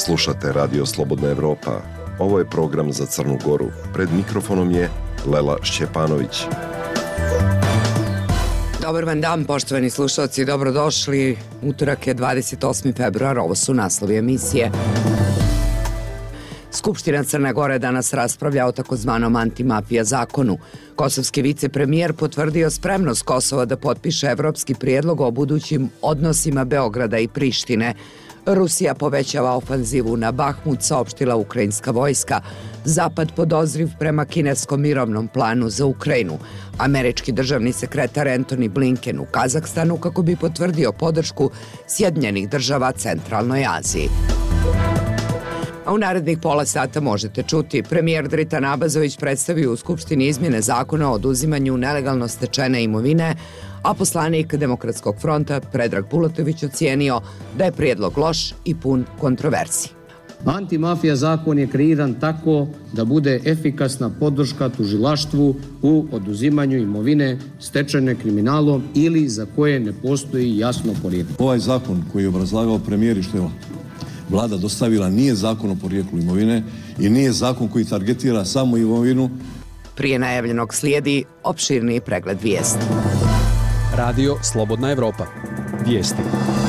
Slušate Radio Slobodna Evropa. Ovo je program za Crnu Goru. Pred mikrofonom je Lela Šćepanović. Dobar vam dan, poštovani slušalci, dobrodošli. Utorak je 28. februar, ovo su naslovi emisije. Skupština Crne Gore danas raspravlja o takozvanom antimafija zakonu. Kosovski vicepremijer potvrdio spremnost Kosova da potpiše evropski prijedlog o budućim odnosima Beograda i Prištine. Rusija povećava ofanzivu na Bahmut, saopštila ukrajinska vojska. Zapad podozriv prema kineskom mirovnom planu za Ukrajinu. Američki državni sekretar Antony Blinken u Kazahstanu kako bi potvrdio podršku Sjedinjenih država Centralnoj Aziji. A u narednih pola sata možete čuti premijer Dritan Abazović predstavio u Skupštini izmjene zakona o oduzimanju nelegalno stečene imovine, a poslanik Demokratskog fronta Predrag Bulatović ocijenio da je prijedlog loš i pun kontroverzi. Antimafija zakon je kreiran tako da bude efikasna podrška tužilaštvu u oduzimanju imovine stečene kriminalom ili za koje ne postoji jasno porijeklo. Ovaj zakon koji je obrazlagao premijer i što je Vlada dostavila nije zakon o porijeklu imovine i nije zakon koji targetira samo imovinu. Prije najavljenog slijedi opširniji pregled vijesti. Radio Slobodna Evropa. Vijesti.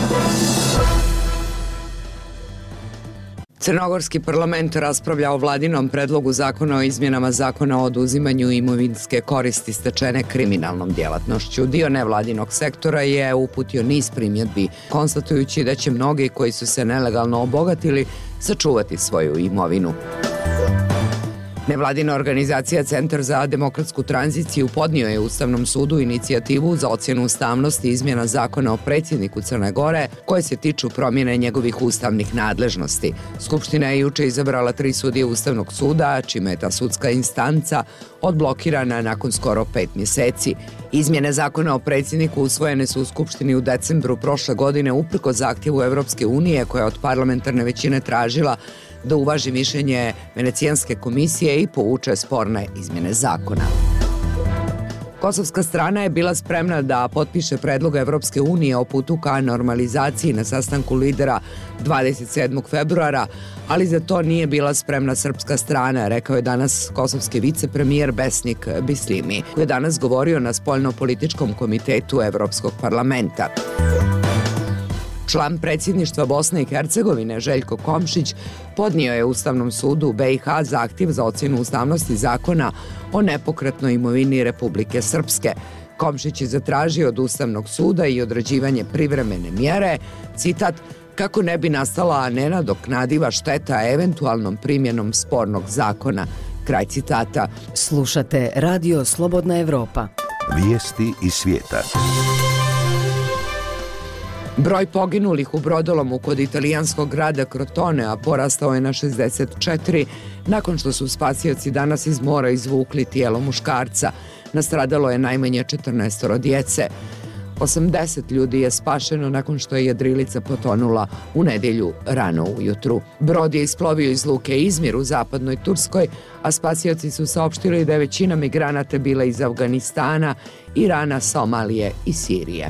Crnogorski parlament raspravlja o vladinom predlogu zakona o izmjenama zakona o oduzimanju imovinske koristi stečene kriminalnom djelatnošću. Dio nevladinog sektora je uputio niz primjedbi, konstatujući da će mnogi koji su se nelegalno obogatili sačuvati svoju imovinu. Nevladina organizacija Centar za demokratsku tranziciju podnio je Ustavnom sudu inicijativu za ocjenu ustavnosti izmjena zakona o predsjedniku Crne Gore koje se tiču promjene njegovih ustavnih nadležnosti. Skupština je juče izabrala 3 sudije Ustavnog suda, čime je ta sudska instanca odblokirana nakon skoro 5 mjeseci. Izmjene zakona o predsjedniku usvojene su u Skupštini u decembru prošle godine uprkos zahtjevu Evropske unije koja je od parlamentarne većine tražila da uvaži mišljenje Venecijanske komisije i povuče sporne izmjene zakona. Kosovska strana je bila spremna da potpiše predlog Evropske unije o putu ka normalizaciji na sastanku lidera 27. februara, ali za to nije bila spremna srpska strana, rekao je danas kosovski vicepremijer Besnik Bislimi, koji je danas govorio na spoljno-političkom komitetu Evropskog parlamenta. Član predsjedništva Bosne i Hercegovine Željko Komšić podnio je Ustavnom sudu BiH zahtjev za ocjenu ustavnosti zakona o nepokretnoj imovini Republike Srpske. Komšić je zatražio od Ustavnog suda i određivanje privremene mjere, citat, kako ne bi nastala nenadoknadiva šteta eventualnom primjenom spornog zakona. Kraj citata. Slušate Radio Slobodna Evropa. Vijesti iz svijeta. Broj poginulih u brodolomu kod italijanskog grada Crotonea porastao je na 64 nakon što su spasioci danas iz mora izvukli tijelo muškarca. Nastradalo je najmanje 14 djece. 80 ljudi je spašeno nakon što je jedrilica potonula u nedjelju rano ujutru. Brod je isplovio iz luke Izmir u zapadnoj Turskoj, a spasioci su saopštili da je većina migranata bila iz Afganistana, Irana, Somalije i Sirije.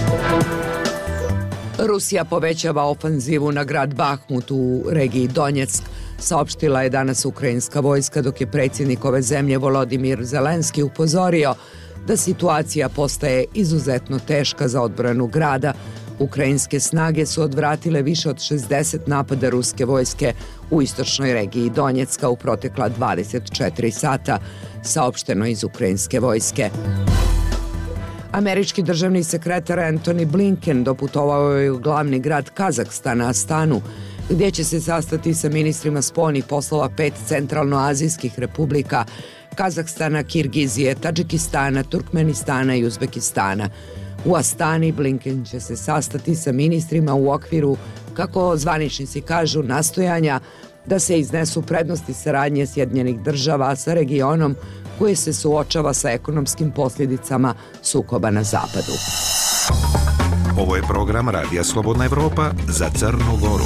Rusija povećava ofanzivu na grad Bahmut u regiji Donjeck, saopštila je danas ukrajinska vojska, dok je predsjednik ove zemlje Volodimir Zelenski upozorio da situacija postaje izuzetno teška za odbranu grada. Ukrajinske snage su odvratile više od 60 napada ruske vojske u istočnoj regiji Donjecka u protekla 24 sata, saopšteno iz ukrajinske vojske. Američki državni sekretar Antony Blinken doputovao je u glavni grad Kazahstana, Astanu, gdje će se sastati sa ministrima spoljnih poslova 5 centralnoazijskih republika, Kazahstana, Kirgizije, Tadžikistana, Turkmenistana i Uzbekistana. U Astani Blinken će se sastati sa ministrima u okviru, kako zvaničnici kažu, nastojanja da se iznesu prednosti saradnje Sjedinjenih država sa regionom koje se suočava sa ekonomskim posljedicama sukoba na zapadu. Ovo je program Radija Slobodna Evropa za Crnu Goru.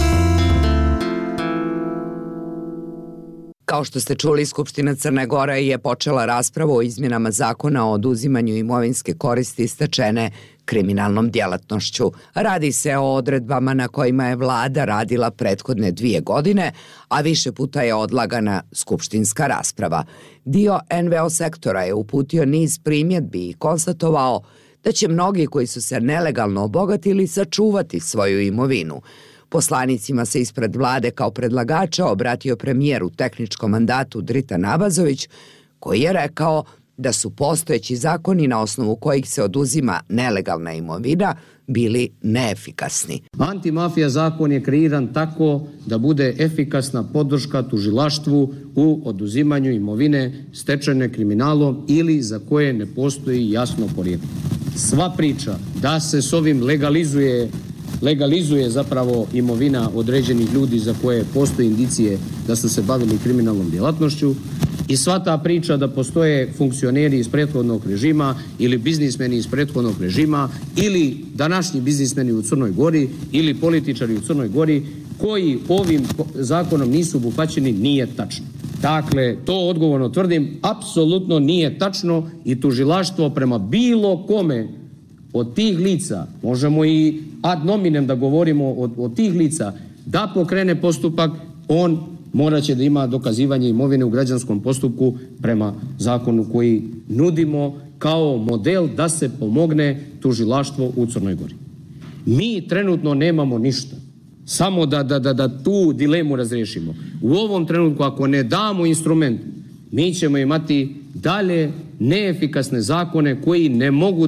Kao što ste čuli, Skupština Crne Gore je počela raspravu o izmjenama zakona o oduzimanju imovinske koristi stečene kriminalnom djelatnošću. Radi se o odredbama na kojima je vlada radila prethodne 2 godine, a više puta je odlagana skupštinska rasprava. Dio NVO sektora je uputio niz primjedbi i konstatovao da će mnogi koji su se nelegalno obogatili sačuvati svoju imovinu. Poslanicima se ispred vlade kao predlagača obratio premijer u tehničkom mandatu Dritan Abazović, koji je rekao da su postojeći zakoni na osnovu kojih se oduzima nelegalna imovina bili neefikasni. Antimafija zakon je kreiran tako da bude efikasna podrška tužilaštvu u oduzimanju imovine stečene kriminalom ili za koje ne postoji jasno porijeklo. Sva priča da se s ovim legalizuje zapravo imovina određenih ljudi za koje postoje indicije da su se bavili kriminalnom djelatnošću i sva ta priča da postoje funkcioneri iz prethodnog režima ili biznismeni iz prethodnog režima ili današnji biznismeni u Crnoj Gori ili političari u Crnoj Gori koji ovim zakonom nisu obuhvaćeni nije tačno. Dakle, to odgovorno tvrdim, apsolutno nije tačno i tužilaštvo prema bilo kome od tih lica, možemo i ad nominem da govorimo od tih lica, da pokrene postupak, on morat će da ima dokazivanje imovine u građanskom postupku prema zakonu koji nudimo kao model da se pomogne tužilaštvo u Crnoj Gori. Mi trenutno nemamo ništa. Samo da tu dilemu razriješimo. U ovom trenutku ako ne damo instrument, mi ćemo imati dalje neefikasne zakone koji ne mogu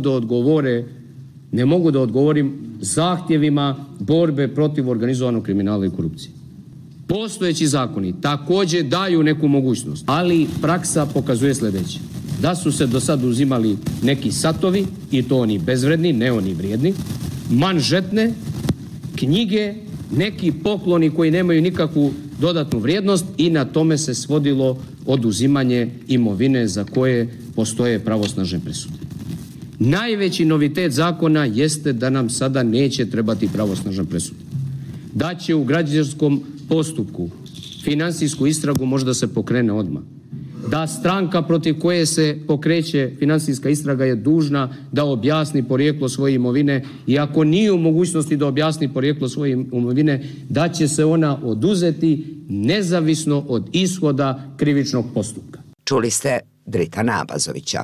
da odgovorim zahtjevima borbe protiv organizovanog kriminala i korupcije. Postojeći zakoni također daju neku mogućnost, ali praksa pokazuje sljedeće. Da su se do sad uzimali neki satovi, i to oni bezvredni, ne oni vrijedni, manžetne, knjige, neki pokloni koji nemaju nikakvu dodatnu vrijednost i na tome se svodilo oduzimanje imovine za koje postoje pravosnažne presude. Najveći novitet zakona jeste da nam sada neće trebati pravosnažna presuda. Da će u građanskom postupku financijsku istragu možda se pokrene odmah. Da stranka protiv koje se pokreće financijska istraga je dužna da objasni porijeklo svoje imovine i ako nije u mogućnosti da objasni porijeklo svoje imovine, da će se ona oduzeti nezavisno od ishoda krivičnog postupka. Čuli ste Dritana Abazovića.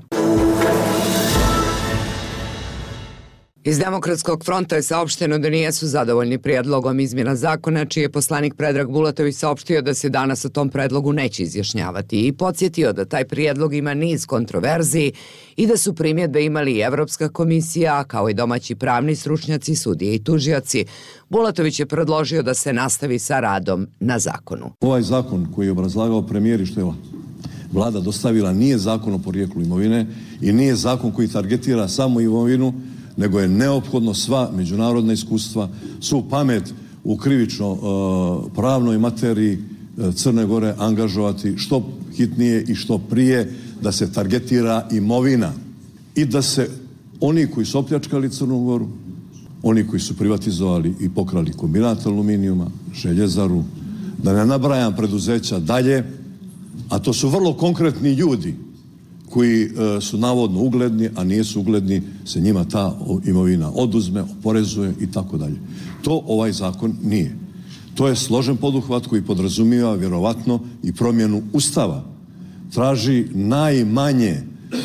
Iz Demokratskog fronta je saopšteno da nijesu zadovoljni prijedlogom izmjena zakona, čiji je poslanik Predrag Bulatović saopštio da se danas o tom predlogu neće izjašnjavati i podsjetio da taj prijedlog ima niz kontroverziji i da su primjedbe imali i Evropska komisija, kao i domaći pravni stručnjaci, sudije i tužioci. Bulatović je predložio da se nastavi sa radom na zakonu. Ovaj zakon koji je obrazlagao premijer i što je vlada dostavila nije zakon o porijeklu imovine i nije zakon koji targetira samo imovinu, nego je neophodno sva međunarodna iskustva, svu pamet u krivično pravnoj materiji Crne Gore angažovati što hitnije i što prije da se targetira imovina i da se oni koji su opljačkali Crnu Goru, oni koji su privatizovali i pokrali kombinat aluminijuma, željezaru, da ne nabrajam preduzeća dalje, a to su vrlo konkretni ljudi koji su navodno ugledni, a nisu ugledni, se njima ta imovina oduzme, oporezuje i tako dalje. To ovaj zakon nije. To je složen poduhvat koji podrazumijeva vjerovatno i promjenu Ustava. Traži najmanje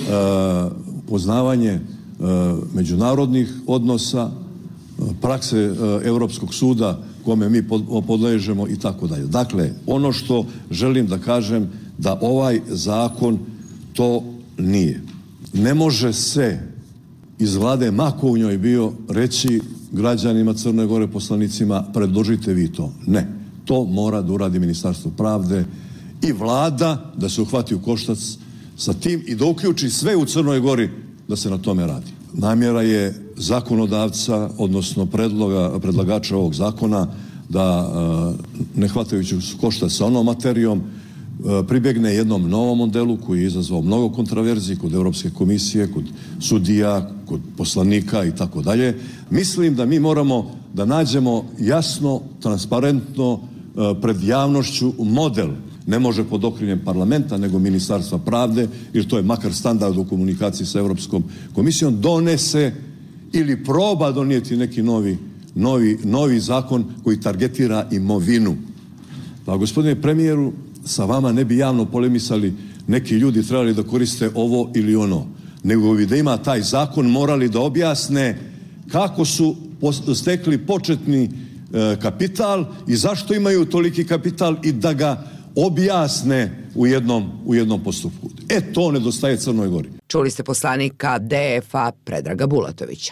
poznavanje međunarodnih odnosa, prakse Europskog suda kome mi podležemo i tako dalje. Dakle, ono što želim da kažem da ovaj zakon to nije. Ne može se iz vlade, ma ko u njoj bio, reći građanima Crne Gore, poslanicima, predložite vi to. Ne. To mora da uradi Ministarstvo pravde i vlada da se uhvati u koštac sa tim i da uključi sve u Crnoj Gori da se na tome radi. Namjera je zakonodavca, odnosno predlagača ovog zakona, da ne hvatajući u koštac sa onom materijom, pribjegne jednom novom modelu koji je izazvao mnogo kontraverziji kod Europske komisije, kod sudija, kod poslanika i tako dalje. Mislim da mi moramo da nađemo jasno, transparentno pred javnošću model. Ne može pod okriljem parlamenta, nego Ministarstva pravde, jer to je makar standard u komunikaciji sa Europskom komisijom, donese ili proba donijeti neki novi zakon koji targetira imovinu. Pa gospodine premijeru, sa vama ne bi javno polemisali neki ljudi trebali da koriste ovo ili ono, nego bi da ima taj zakon morali da objasne kako su stekli početni kapital i zašto imaju toliki kapital i da ga objasne u jednom postupku. To nedostaje Crnoj Gori. Čuli ste poslanika DF-a Predraga Bulatovića.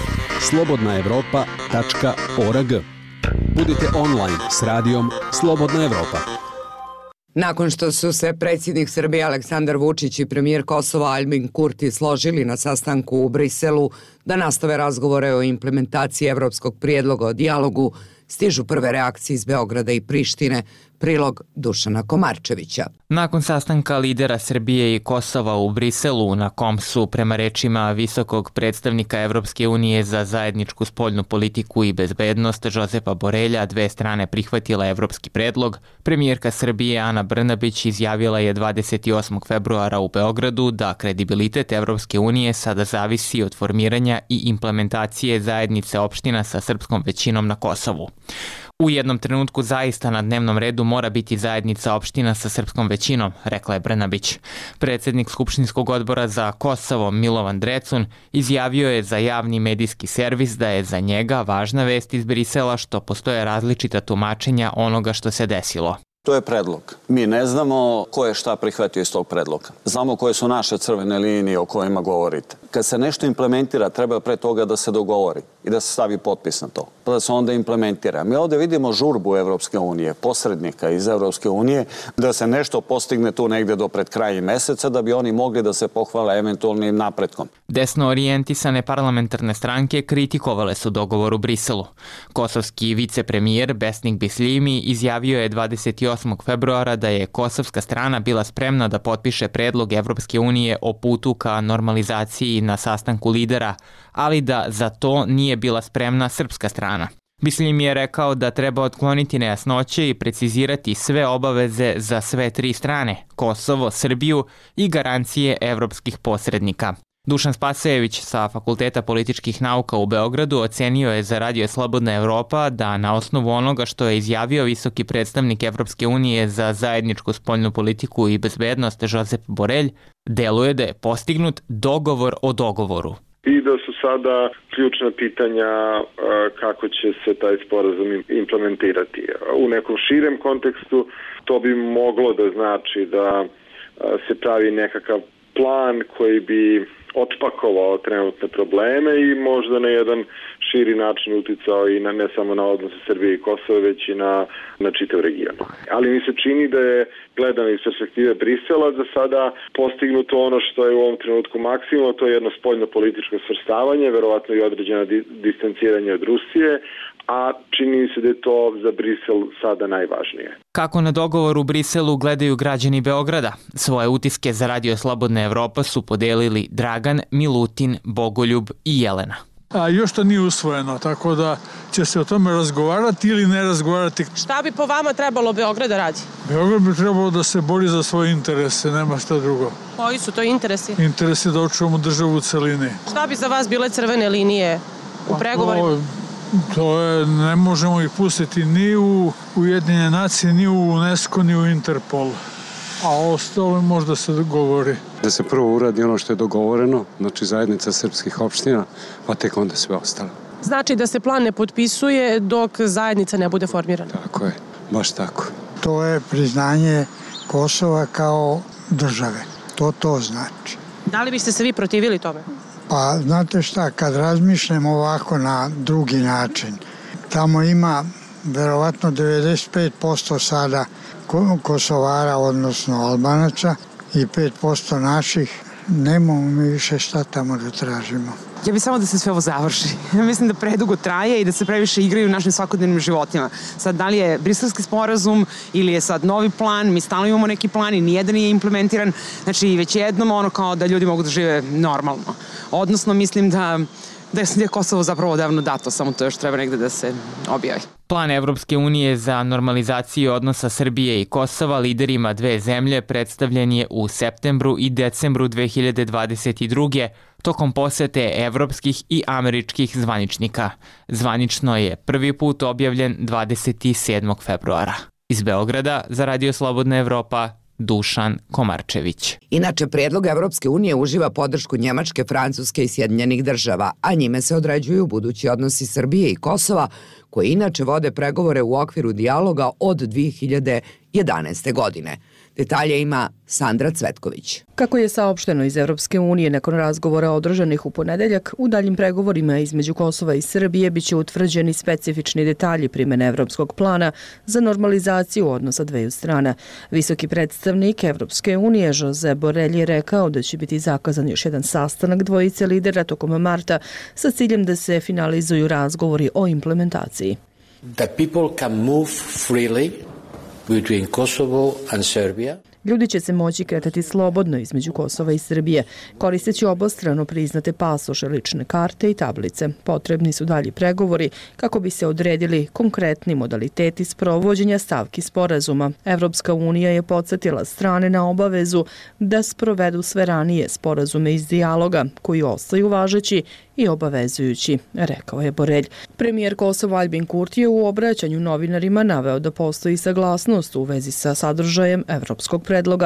slobodnaevropa.org. Budite online s radijom Slobodna Evropa. Nakon što su se predsjednik Srbije Aleksandar Vučić i premijer Kosova Aljbin Kurti složili na sastanku u Briselu da nastave razgovore o implementaciji evropskog prijedloga o dijalogu, stižu prve reakcije iz Beograda i Prištine. Prilog Dušana Komarčevića. Nakon sastanka lidera Srbije i Kosova u Briselu, na kom su, prema rečima visokog predstavnika Evropske unije za zajedničku spoljnu politiku i bezbednost Žozefa Borelja, dve strane prihvatila evropski predlog, premijerka Srbije Ana Brnabić izjavila je 28. februara u Beogradu da kredibilitet Evropske unije sada zavisi od formiranja i implementacije zajednice opština sa srpskom većinom na Kosovu. U jednom trenutku zaista na dnevnom redu mora biti zajednica opština sa srpskom većinom, rekla je Brnabić. Predsjednik Skupštinskog odbora za Kosovo Milovan Drecun izjavio je za javni medijski servis da je za njega važna vest iz Brisela što postoje različita tumačenja onoga što se desilo. To je predlog. Mi ne znamo ko je šta prihvatio iz tog predloga. Znamo koje su naše crvene linije o kojima govorite. Kad se nešto implementira, treba pre toga da se dogovori i da se stavi potpis na to, pa da se onda implementira. Mi ovdje vidimo žurbu Evropske unije, posrednika iz Evropske unije, da se nešto postigne tu negdje do pred kraja meseca, da bi oni mogli da se pohvale eventualnim napretkom. Desno orijentisane parlamentarne stranke kritikovale su dogovor u Briselu. Kosovski vicepremijer Besnik Bisljimi izjavio je 28. februara da je kosovska strana bila spremna da potpiše predlog Evropske unije o putu ka normalizaciji na sastanku lidera, ali da za to nije bila spremna srpska strana. Bisljim je rekao da treba otkloniti nejasnoće i precizirati sve obaveze za sve tri strane, Kosovo, Srbiju i garancije evropskih posrednika. Dušan Spasojević sa Fakulteta političkih nauka u Beogradu ocenio je za Radio Slobodna Evropa da na osnovu onoga što je izjavio visoki predstavnik Evropske unije za zajedničku spoljnu politiku i bezbednost Žozef Borelj, deluje da je postignut dogovor o dogovoru. I da su sada ključna pitanja kako će se taj sporazum implementirati. U nekom širem kontekstu to bi moglo da znači da se pravi nekakav plan koji bi otpakovao trenutne probleme i možda na jedan širi način uticao i ne samo na odnose Srbije i Kosova, već i na čitav region. Ali mi se čini da je gledano iz perspektive Brisela za sada postignuto ono što je u ovom trenutku maksimum, to je jedno spoljno političko svrstavanje, verovatno i određeno distanciranje od Rusije, a čini se da je to za Brisel sada najvažnije. Kako na dogovor u Briselu gledaju građani Beograda? Svoje utiske za Radio Slobodna Evropa su podelili Dragan, Milutin, Bogoljub i Jelena. Još to nije usvojeno, tako da će se o tome razgovarati ili ne razgovarati. Šta bi po vama trebalo Beograd da radi? Beograd bi trebalo da se bori za svoje interese, nema šta drugo. Koji su to interesi? Interesi da očuvamo državu u celini. Šta bi za vas bile crvene linije u pregovorima? To je, ne možemo ih pustiti ni u Ujedinjene nacije, ni u UNESCO, ni u Interpol. A ostalo možda se govori. Da se prvo uradi ono što je dogovoreno, znači zajednica srpskih opština, pa tek onda sve ostalo. Znači da se plan ne potpisuje dok zajednica ne bude formirana? Tako je, baš tako. To je priznanje Kosova kao države. To znači. Da li biste se vi protivili tome? Pa znate šta, kad razmišljam ovako na drugi način, tamo ima verovatno 95% sada Kosovara, odnosno Albanaca i 5% naših, nemamo mi više šta tamo da tražimo. Ja bih samo da se sve ovo završi. Mislim da predugo traje i da se previše igraju u našim svakodnevnim životima. Sad, da li je briselski sporazum ili je sad novi plan, mi stalno imamo neki plan i nijedan nije implementiran. Znači, već jednom ono kao da ljudi mogu da žive normalno. Odnosno, mislim da da je Kosovo zapravo davno dato, samo to još treba negde da se objavi. Plan Evropske unije za normalizaciju odnosa Srbije i Kosova liderima dve zemlje predstavljen je u septembru i decembru 2022. tokom posete evropskih i američkih zvaničnika. Zvanično je prvi put objavljen 27. februara. Iz Beograda za Radio Slobodna Evropa, Dušan Komarčević. Inače, predlog Evropske unije uživa podršku Njemačke, Francuske i Sjedinjenih država, a njime se određuju budući odnosi Srbije i Kosova, koji inače vode pregovore u okviru dijaloga od 2011. godine. Detalje ima Sandra Cvetković. Kako je saopšteno iz Evropske unije nakon razgovora održanih u ponedeljak, u daljim pregovorima između Kosova i Srbije biće utvrđeni specifični detalji primene evropskog plana za normalizaciju odnosa dveju strana. Visoki predstavnik Evropske unije Josep Borrell je rekao da će biti zakazan još jedan sastanak dvojice lidera tokom marta sa ciljem da se finalizuju razgovori o implementaciji. That people can move freely between Kosovo and Serbia. Ljudi će se moći kretati slobodno između Kosova i Srbije, koristeći obostrano priznate pasoše, lične karte i tablice. Potrebni su dalji pregovori kako bi se odredili konkretni modaliteti sprovođenja stavki sporazuma. Evropska unija je podsjetila strane na obavezu da sprovedu sve ranije sporazume iz dijaloga, koji ostaju važeći i obavezujući, rekao je Borrell. Premijer Kosova Albin Kurti je u obraćanju novinarima naveo da postoji saglasnost u vezi sa sadržajem evropskog predloga.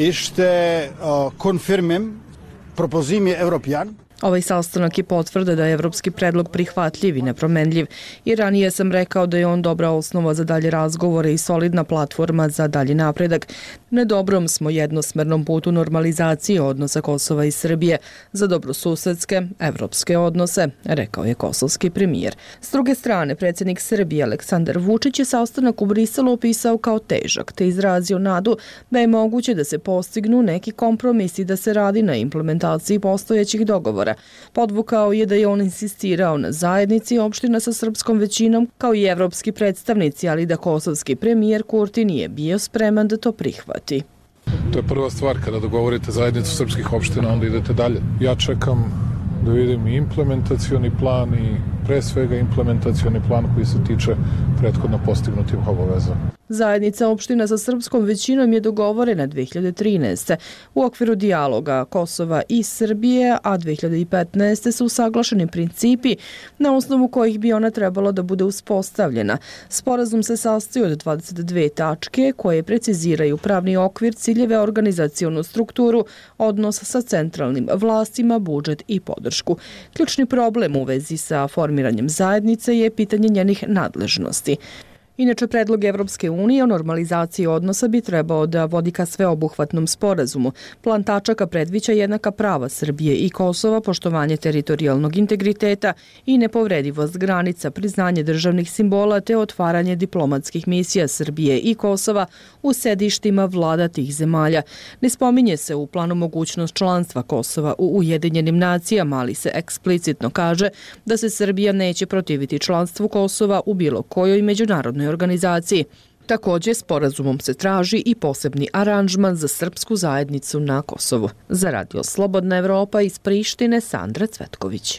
Ište konfirmem propozimje Evropijan. Ovaj sastanak je potvrda da je evropski predlog prihvatljiv i nepromenljiv i ranije sam rekao da je on dobra osnova za dalje razgovore i solidna platforma za dalji napredak. Na dobrom smo jednosmernom putu normalizacije odnosa Kosova i Srbije za dobrosusedske evropske odnose, rekao je kosovski premijer. S druge strane, predsjednik Srbije Aleksandar Vučić je sastanak u Briselu opisao kao težak, te izrazio nadu da je moguće da se postignu neki kompromisi i da se radi na implementaciji postojećih dogovora. Podvukao je da je on insistirao na zajednici opština sa srpskom većinom kao i evropski predstavnici, ali da kosovski premijer Kurti nije bio spreman da to prihvati. To je prva stvar, kada dogovorite zajednicu srpskih opština, onda idete dalje. Ja čekam da vidim i implementacioni plan i pre svega implementacioni plan koji se tiče prethodno postignutih obaveza. Zajednica opština sa srpskom većinom je dogovorena 2013. u okviru dijaloga Kosova i Srbije, a 2015. su usaglašeni principi na osnovu kojih bi ona trebalo da bude uspostavljena. Sporazum se sastoji od 22 tačke koje preciziraju pravni okvir, ciljeve, organizacionu strukturu, odnos sa centralnim vlastima, budžet i podršku. Ključni problem u vezi sa formiranjem zajednice je pitanje njenih nadležnosti. Inače, predlog Evropske unije o normalizaciji odnosa bi trebao da vodi ka sveobuhvatnom sporazumu. Plan tačaka predviđa jednaka prava Srbije i Kosova, poštovanje teritorijalnog integriteta i nepovredivost granica, priznanje državnih simbola te otvaranje diplomatskih misija Srbije i Kosova u sedištima vlada tih zemalja. Ne spominje se u planu mogućnost članstva Kosova u Ujedinjenim nacijama, ali se eksplicitno kaže da se Srbija neće protiviti članstvu Kosova u bilo kojoj međunarodnoj organizaciji. Također, sporazumom se traži i posebni aranžman za srpsku zajednicu na Kosovu. Za Radio Slobodna Evropa iz Prištine, Sandra Cvetković.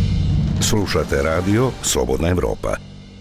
Slušate Radio Slobodna Evropa.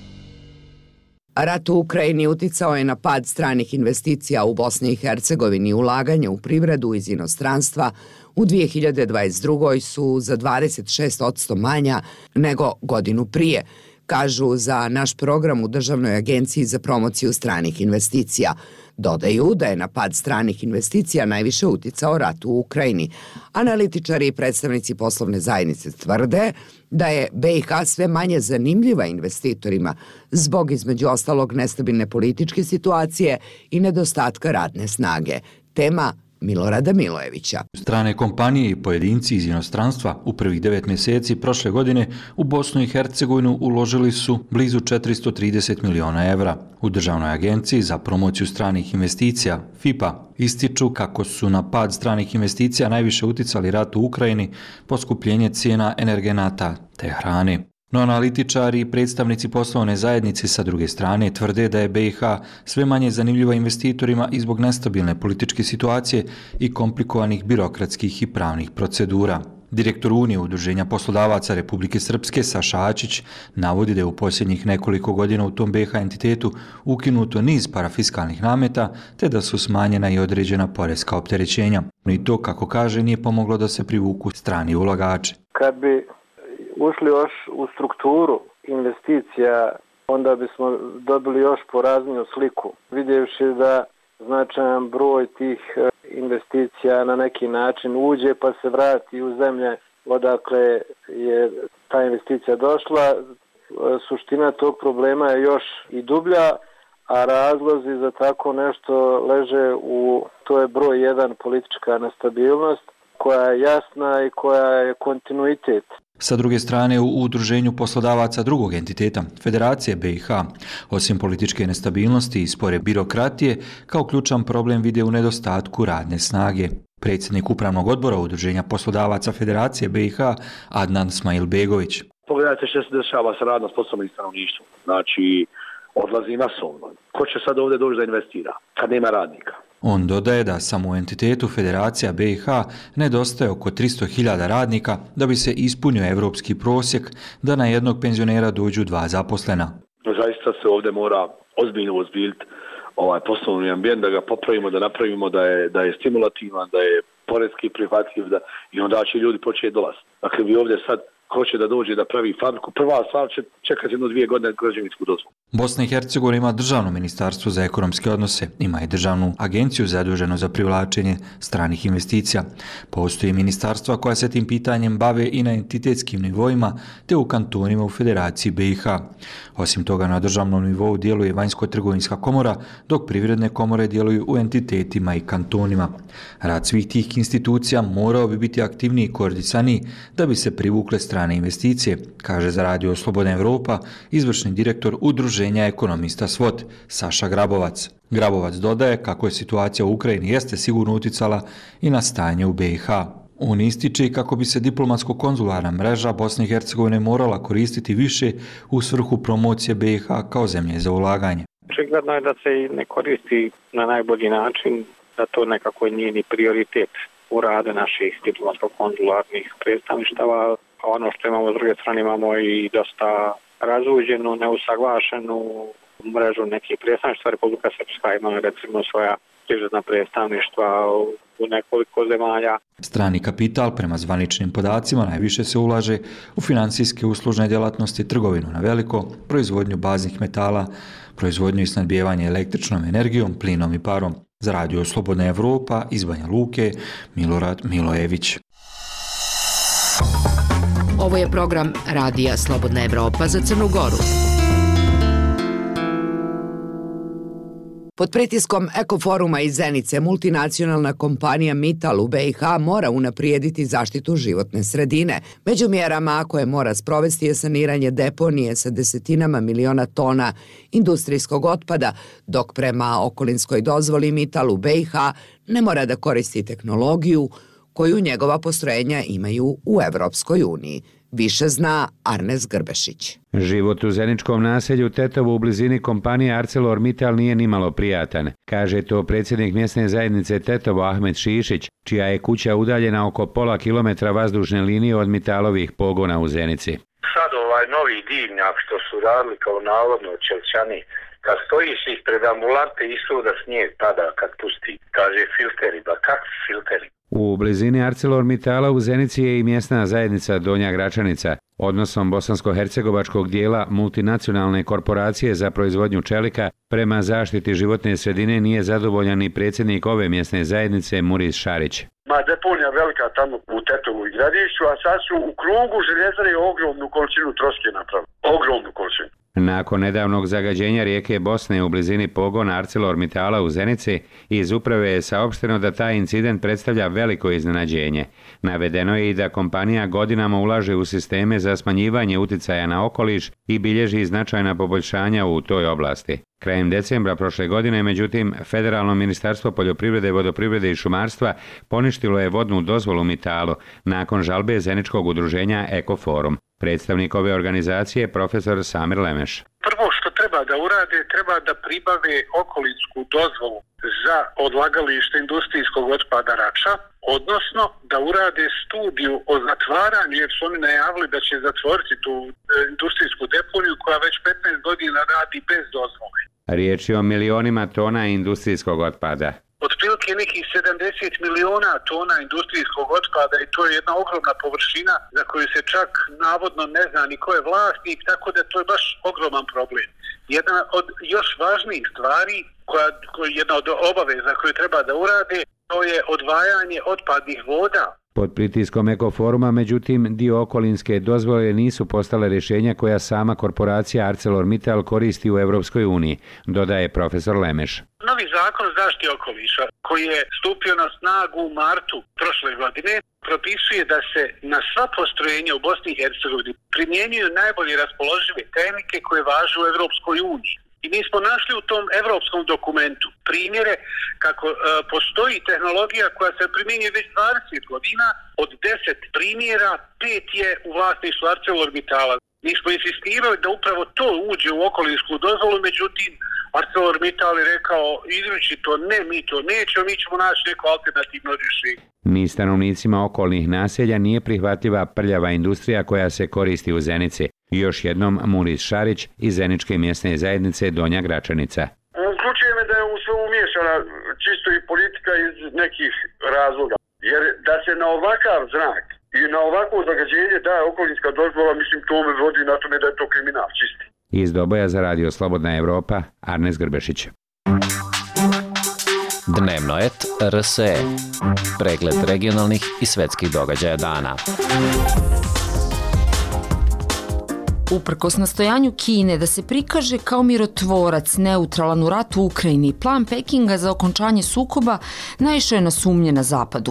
Rat u Ukrajini uticao je na pad stranih investicija u Bosni i Hercegovini. Ulaganje u privredu iz inostranstva u 2022. su za 26% manja nego godinu prije, kažu za naš program u Državnoj agenciji za promociju stranih investicija. Dodaju da je na pad stranih investicija najviše uticao rat u Ukrajini. Analitičari i predstavnici poslovne zajednice tvrde da je BiH sve manje zanimljiva investitorima zbog, između ostalog, nestabilne političke situacije i nedostatka radne snage. Tema Milorada Milojevića. Strane kompanije i pojedinci iz inostranstva u prvih 9 mjeseci prošle godine u Bosnu i Hercegovinu uložili su blizu 430 miliona evra. U Državnoj agenciji za promociju stranih investicija, FIPA, ističu kako su na pad stranih investicija najviše uticali rat u Ukrajini, poskupljenje cijena energenata te hrane. No analitičari i predstavnici poslovne zajednice sa druge strane tvrde da je BiH sve manje zanimljiva investitorima i zbog nestabilne političke situacije i komplikovanih birokratskih i pravnih procedura. Direktor Unije Udruženja poslodavaca Republike Srpske Saša Ačić navodi da je u posljednjih nekoliko godina u tom BiH entitetu ukinuto niz parafiskalnih nameta te da su smanjena i određena poreska opterećenja. I to, kako kaže, nije pomoglo da se privuku strani ulagači. Kad bi ušli još u strukturu investicija, onda bismo dobili još porazniju sliku. Vidjevši da značajan broj tih investicija na neki način uđe pa se vrati u zemlje odakle je ta investicija došla. Suština tog problema je još i dublja, a razlozi za tako nešto leže to je broj 1 politička nestabilnost koja je jasna i koja je kontinuitet. Sa druge strane, u Udruženju poslodavaca drugog entiteta, Federacije BiH, osim političke nestabilnosti i spore birokratije, kao ključan problem vide u nedostatku radne snage. Predsjednik Upravnog odbora Udruženja poslodavaca Federacije BiH, Adnan Smailbegović. Pogledajte što se dešava sa radno sposobnim stanovništvom. Znači, odlazi masovno. Ko će sad ovdje doći da investira kad nema radnika? On dodaje da samo u entitetu Federacija BiH nedostaje oko 300.000 radnika da bi se ispunio evropski prosjek da na jednog penzionera dođu 2 zaposlena. Zaista se ovdje mora ozbiljno ozbiljiti poslovni ambijent, da ga popravimo, da napravimo da je stimulativan, da je poreski prihvatljiv i onda će ljudi početi dolaziti. Dakle, vi ovdje sad hoće da dođe da pravi fabriku, prva stvar će čekati 1-2 godine građevinsku dozvolu. Bosna i Hercegovina ima državno ministarstvo za ekonomske odnose, ima i državnu agenciju zaduženu za privlačenje stranih investicija. Postoji ministarstva koja se tim pitanjem bave i na entitetskim nivoima, te u kantonima u Federaciji BiH. Osim toga, na državnom nivou djeluje Vanjsko-trgovinska komora, dok privredne komore djeluju u entitetima i kantonima. Rad svih tih institucija morao bi biti aktivniji i koordinisaniji da bi se privukle strane investicije, kaže za Radio Slobodna Evropa izvršni direktor Udruženja ekonomista SWOT, Saša Grabovac. Grabovac dodaje kako je situacija u Ukrajini jeste sigurno uticala i na stanje u BiH. On ističe kako bi se diplomatsko-konzularna mreža Bosne i Hercegovine morala koristiti više u svrhu promocije BiH kao zemlje za ulaganje. Očigledno je da se i ne koristi na najbolji način, da to nekako nije ni prioritet u radu naših diplomatsko-konzularnih predstavništava. Ono što imamo s druge strane, imamo i dosta razluđenu, neusaglašenu mrežu nekih predstavništva. Republika Srpska ima recimo svoja privredna predstavništva u nekoliko zemalja. Strani kapital, prema zvaničnim podacima, najviše se ulaže u financijske uslužne djelatnosti, trgovinu na veliko, proizvodnju baznih metala, proizvodnju i snabdijevanje električnom energijom, plinom i parom. Za Radio Slobodna Evropa iz Banja Luke, Milorad Milojević. Ovo je program Radija Slobodna Evropa za Crnu Goru. Pod pritiskom Ekoforuma iz Zenice, multinacionalna kompanija Mittal u BiH mora unaprijediti zaštitu životne sredine. Među mjerama koje mora sprovesti je saniranje deponije sa desetinama miliona tona industrijskog otpada, dok prema okolinskoj dozvoli Mittal u BiH ne mora da koristi tehnologiju koju njegova postrojenja imaju u Evropskoj uniji. Više zna Arnes Grbešić. Život u zeničkom naselju Tetovo u blizini kompanije ArcelorMittal nije nimalo prijatan, kaže to predsjednik mjesne zajednice Tetovo Ahmet Šišić, čija je kuća udaljena oko pola kilometra vazdušne linije od Mittalovih pogona u Zenici. Sad novi dimnjak što su radili kao navodno Čelčani, kad stojiš ispred ambulante isto da snijeg pada kad pusti, kaže filteri, ba kakvi filteri? U blizini ArcelorMittala u Zenici je i mjesna zajednica Donja Gračanica. Odnosom bosansko-hercegovačkog dijela multinacionalne korporacije za proizvodnju čelika prema zaštiti životne sredine nije zadovoljan ni predsjednik ove mjesne zajednice Muris Šarić. Deponija velika tamo u Tetovu i Gradišću, a sad su u krugu željezare ogromnu količinu troske napravili. Ogromnu količinu. Nakon nedavnog zagađenja rijeke Bosne u blizini pogona ArcelorMittala u Zenici, iz uprave je saopšteno da taj incident predstavlja veliko iznenađenje. Navedeno je i da kompanija godinama ulaže u sisteme za smanjivanje uticaja na okoliš i bilježi značajna poboljšanja u toj oblasti. Krajem decembra prošle godine, međutim, Federalno ministarstvo poljoprivrede, vodoprivrede i šumarstva poništilo je vodnu dozvolu Mittalu nakon žalbe zeničkog udruženja Ekoforum. Predstavnik ove organizacije je profesor Samir Lemeš. Prvo što treba treba da urade, treba da pribave okolinsku dozvolu za odlagalište industrijskog otpada Rača, odnosno da urade studiju o zatvaranju, jer su oni najavili da će zatvoriti tu industrijsku deponiju koja već 15 godina radi bez dozvole. Riječ je o milionima tona industrijskog otpada. Otprilike nekih 70 miliona tona industrijskog otpada i to je jedna ogromna površina za koju se čak navodno ne zna ni ko je vlasnik, tako da to je baš ogroman problem. Jedna od još važnijih stvari, jedna od obaveza koju treba da urade, to je odvajanje otpadnih voda. Pod pritiskom Ekoforuma, međutim, dio okolinske dozvole nisu postale rješenja koja sama korporacija ArcelorMittal koristi u Europskoj uniji, dodaje profesor Lemeš. Novi zakon o zaštiti okoliša, koji je stupio na snagu u martu prošle godine, propisuje da se na sva postrojenja u Bosni i Hercegovini primjenjuju najbolje raspoložive tehnike koje važe u Europskoj uniji. I mi smo našli u tom evropskom dokumentu primjere kako postoji tehnologija koja se primjenjuje već 20 godina, od 10 primjera 5 je u vlasništvu ArcelorMittala. Mi smo insistirali da upravo to uđe u okolinsku dozvolu, međutim ArcelorMittal je rekao izričito ne, mi to nećemo, mi ćemo naći neko alternativno rješenje. Ni stanovnicima okolnih naselja nije prihvatljiva prljava industrija koja se koristi u Zenici. Još jednom Muris Šarić iz Zeničke mjesne zajednice Donja Gračanica. Uključuje me da je u sve umiješana čisto i politika iz nekih razloga. Jer da se na ovakav znak i na ovakvo zagađenje daje okolinska dozvola, mislim to me vodi na tome da je to kriminal čisti. Iz Doboja za Radio Slobodna Evropa, Arnes Grbešić. Dnevnoet RSE. Pregled regionalnih i svetskih događaja dana. Uprkos nastojanju Kine da se prikaže kao mirotvorac neutralan u ratu u Ukrajini, plan Pekinga za okončanje sukoba naišao je na sumnje na zapadu.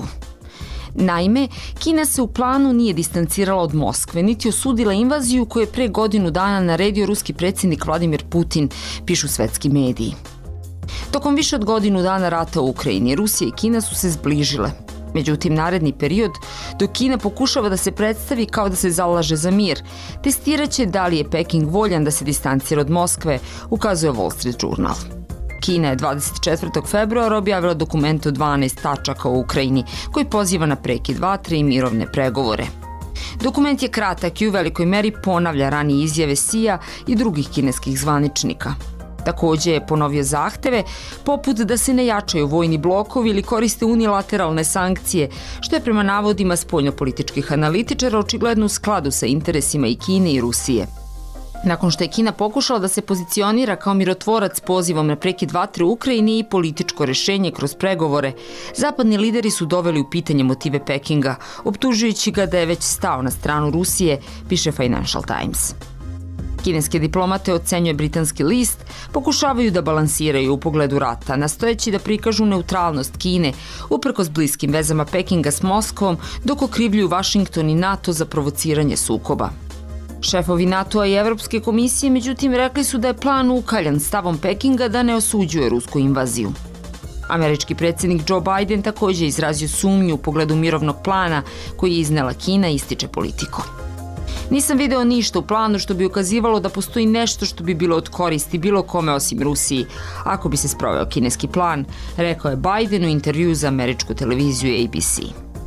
Naime, Kina se u planu nije distancirala od Moskve, niti osudila invaziju koju je pre godinu dana naredio ruski predsjednik Vladimir Putin, pišu svetski mediji. Tokom više od godinu dana rata u Ukrajini, Rusija i Kina su se zbližile. Međutim, naredni period, dok Kina pokušava da se predstavi kao da se zalaže za mir, testiraće da li je Peking voljan da se distancira od Moskve, ukazuje Wall Street Journal. Kina je 24. februara objavila dokument od 12 tačaka u Ukrajini, koji poziva na prekid vatre i mirovne pregovore. Dokument je kratak i u velikoj meri ponavlja ranije izjave Xija i drugih kineskih zvaničnika. Takođe je ponovio zahteve, poput da se ne jačaju vojni blokovi ili koriste unilateralne sankcije, što je prema navodima spoljnopolitičkih analitičara očigledno u skladu sa interesima i Kine i Rusije. Nakon što je Kina pokušala da se pozicionira kao mirotvorac pozivom na prekid vatre u Ukrajini i političko rešenje kroz pregovore, zapadni lideri su doveli u pitanje motive Pekinga, optužujući ga da je već stao na stranu Rusije, piše Financial Times. Kineske diplomate, ocenjuje britanski list, pokušavaju da balansiraju u pogledu rata, nastojeći da prikažu neutralnost Kine, uprkos bliskim vezama Pekinga s Moskvom, dok okrivljuju Vašington i NATO za provociranje sukoba. Šefovi NATO-a i Evropske komisije, međutim, rekli su da je plan ukaljan stavom Pekinga da ne osuđuje rusku invaziju. Američki predsjednik Joe Biden također izrazio sumnju u pogledu mirovnog plana koji je iznela Kina, ističe Politico. Nisam video ništa u planu što bi ukazivalo da postoji nešto što bi bilo od koristi bilo kome osim Rusiji, ako bi se sproveo kineski plan, rekao je Biden u intervjuu za američku televiziju ABC.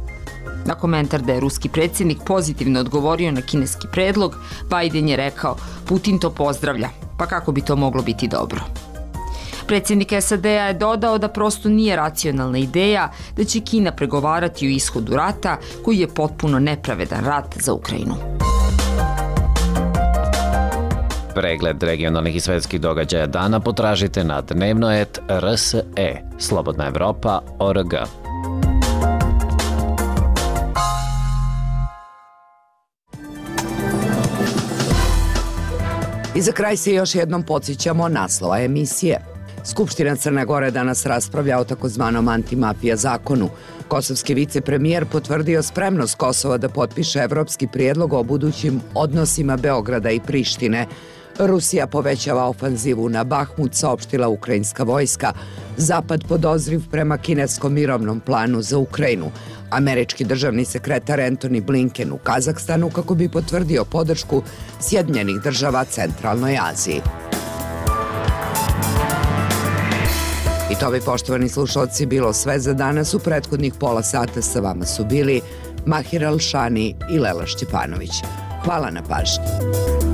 Na komentar da je ruski predsjednik pozitivno odgovorio na kineski predlog, Biden je rekao: Putin to pozdravlja, pa kako bi to moglo biti dobro. Predsjednik SAD-a je dodao da prosto nije racionalna ideja da će Kina pregovarati o ishodu rata koji je potpuno nepravedan rat za Ukrajinu. Pregled regionalnih i svetskih događaja dana potražite na Dnevnoet RSE, Slobodna Evropa.org. I za kraj se još jednom podsjećamo naslova emisije. Skupština Crne Gore danas raspravlja o takozvanom antimafija zakonu. Kosovski vicepremijer potvrdio spremnost Kosova da potpiše evropski prijedlog o budućim odnosima Beograda i Prištine. Rusija povećava ofanzivu na Bahmut, saopštila ukrajinska vojska. Zapad podozriv prema kineskom mirovnom planu za Ukrajinu. Američki državni sekretar Antony Blinken u Kazahstanu kako bi potvrdio podršku Sjedinjenih država Centralnoj Aziji. to bi, poštovani slušalci, bilo sve za danas. U prethodnih pola sata sa vama su bili Mahir Alšani i Lela Šćepanović. Hvala na pažnji.